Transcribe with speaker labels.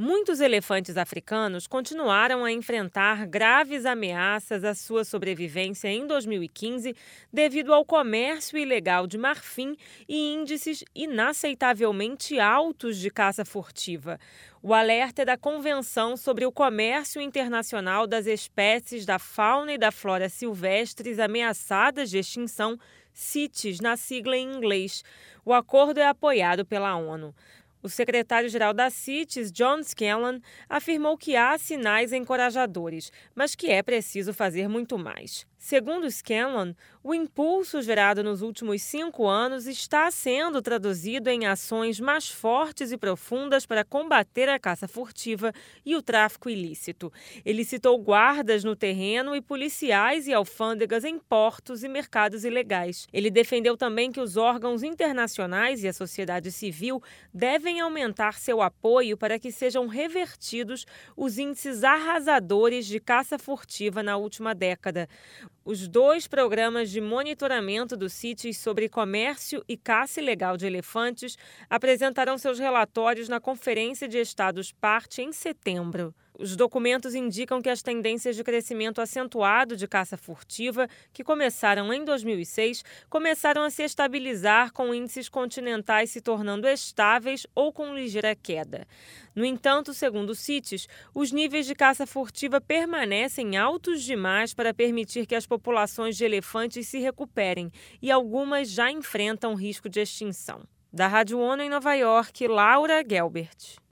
Speaker 1: Muitos elefantes africanos continuaram a enfrentar graves ameaças à sua sobrevivência em 2015 devido ao comércio ilegal de marfim e índices inaceitavelmente altos de caça furtiva. O alerta é da Convenção sobre o Comércio Internacional das Espécies da Fauna e da Flora Silvestres Ameaçadas de Extinção, CITES, na sigla em inglês. O acordo é apoiado pela ONU. O secretário-geral da CITES, John Scanlon, afirmou que há sinais encorajadores, mas que é preciso fazer muito mais. Segundo Scanlon, o impulso gerado nos últimos 5 anos está sendo traduzido em ações mais fortes e profundas para combater a caça furtiva e o tráfico ilícito. Ele citou guardas no terreno e policiais e alfândegas em portos e mercados ilegais. Ele defendeu também que os órgãos internacionais e a sociedade civil devem aumentar seu apoio para que sejam revertidos os índices arrasadores de caça furtiva na última década. Os 2 programas de monitoramento do CITES sobre comércio e caça ilegal de elefantes apresentarão seus relatórios na Conferência de Estados-Parte em setembro. Os documentos indicam que as tendências de crescimento acentuado de caça furtiva, que começaram em 2006, começaram a se estabilizar, com índices continentais se tornando estáveis ou com ligeira queda. No entanto, segundo o CITES, os níveis de caça furtiva permanecem altos demais para permitir que as populações de elefantes se recuperem, e algumas já enfrentam risco de extinção. Da Rádio ONU em Nova York, Laura Gelbert.